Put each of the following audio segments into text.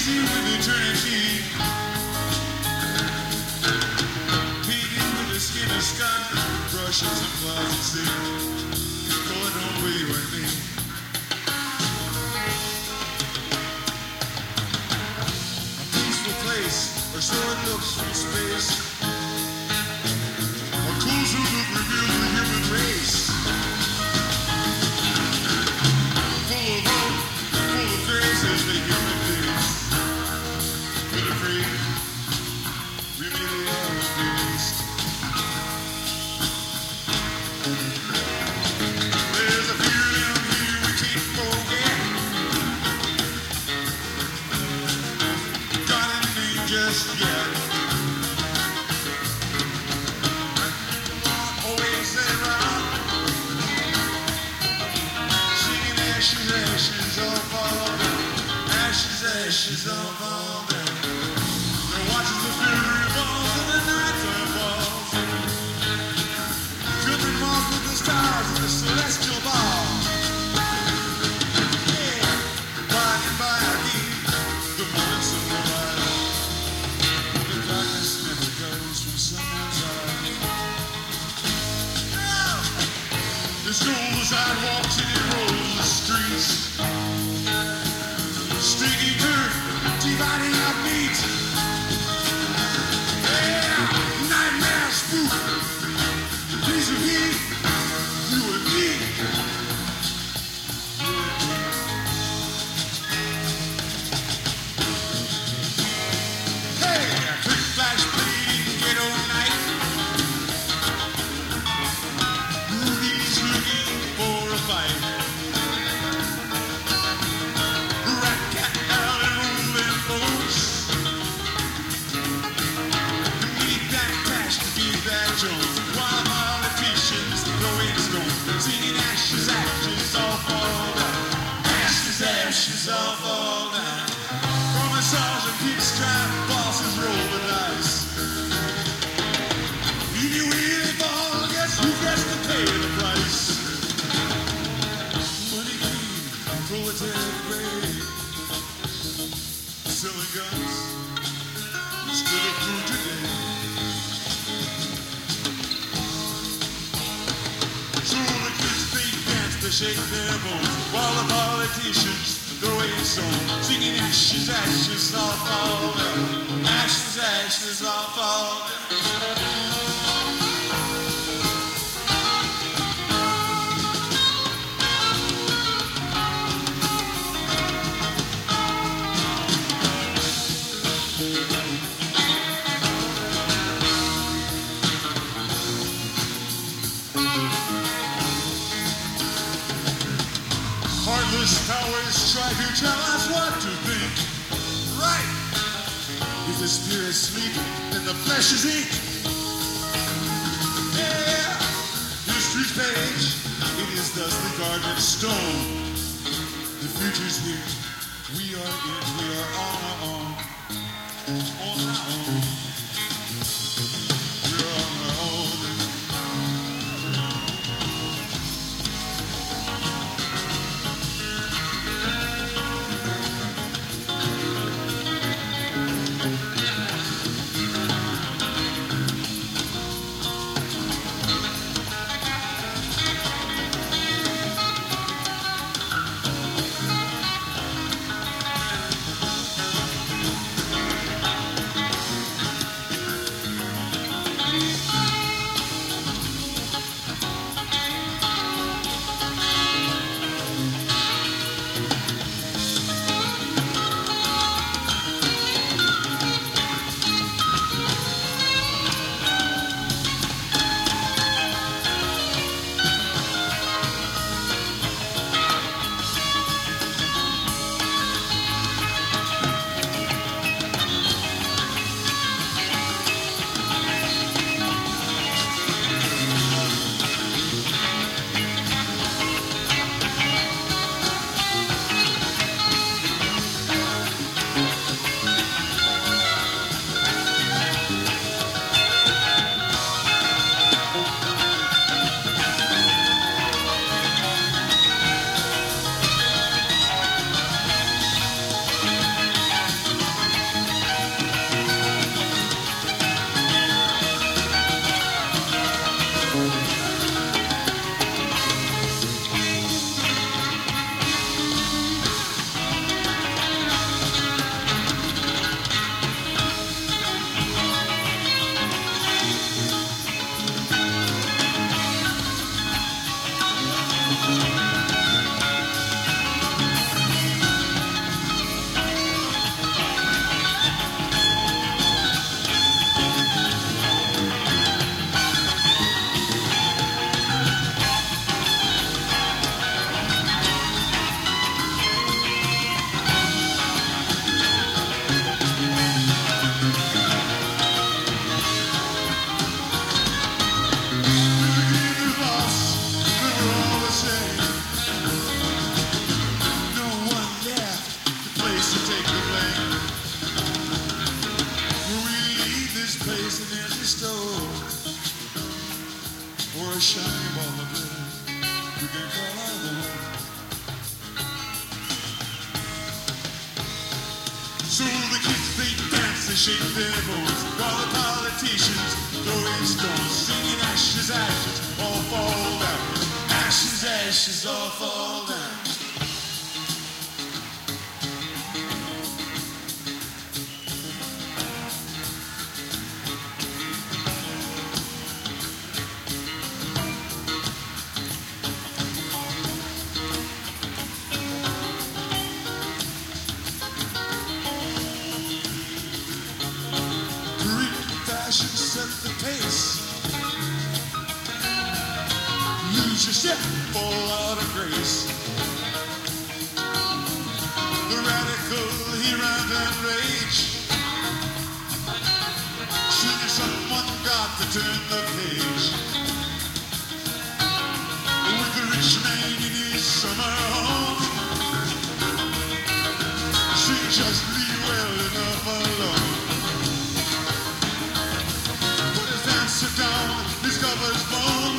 easy with eternity. Painted with the skin of Scott, brushes and clouds and sea, going on with you and me. A peaceful place, or so it looks from space. A cool zoo look reveals the human race. Full of hope, full of grace as they human days. But afraid, we really are released. There's a fear down here we can't forget. God ain't named just yet. Always say right. Singing ashes, ashes all fall down. Ashes, ashes all fall down. They're watching the fury falls and the night time falls. Dripping marked with the stars of the celestial ball. Yeah, by and by I keep the moments of the light. The darkness never goes from someone's eyes. There's no sidewalks and it rolls the streets. Sticky dirt dividing up meat. Yeah, nightmare spook. Piece of heat, you and me. Hey, quick flash bleeding ghetto night. Rudy's looking for a fight. Rat cat out and rolling folks. Need that cash to beat that Jones. While politicians throwing stones, singing ashes, ashes all fall down. Ashes, ashes all fall down. Commissars and pinstripe bosses roll the dice. If you really fall, guess who gets to pay the price? Money green, proletariat gray. Selling guns instead of food today. So the kids fake dance to shake their bones, while the politicians throw a song, singing ashes, ashes all fall down. Ashes, ashes all fall down. Heartless powers try to tell us what to think. Right. If the spirit's sleep, then the flesh is ink. Yeah. History's page, it is thus the garden stone. The future's here. We are in, we are on our own. On our own. We're on our own. kids, they dance, they shake their bones, while the politicians throwing stones, singing ashes, ashes, all fall down. Ashes, ashes, all fall down. Fashion set the pace. Lose your step, fall out of grace. The radical, he ran and rage. Soon as someone got to turn the page. With the rich man in his summer home, she just leave well enough alone. Sit down, discovers bone.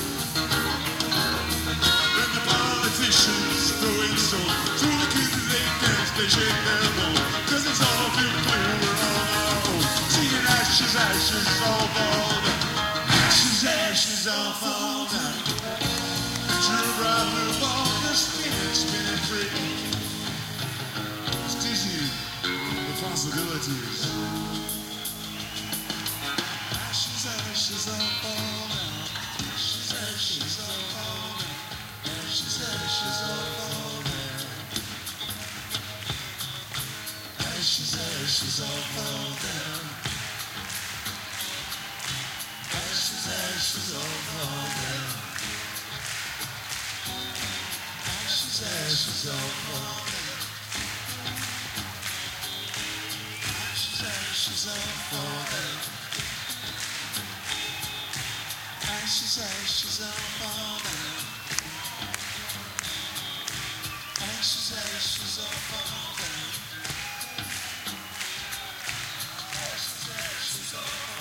Then the politicians throwing stone. To the kids they dance, they shake their bone. Cause it's all too clear, we're on our own. Singing ashes, ashes, all fall down. Ashes, ashes, all fall down. Picture a bride with all the spinning free. It's dizzy, the possibilities. Ashes all fall down. Ashes, ashes all fall down. Ashes, ashes all fall down. Ashes, ashes all fall down. Ashes, ashes all fall down. Ashes, ashes all fall down. Ashes, ashes all fall down. Ashes, ashes all fall down. Ashes, ashes all fall down. Ashes, ashes all fall down.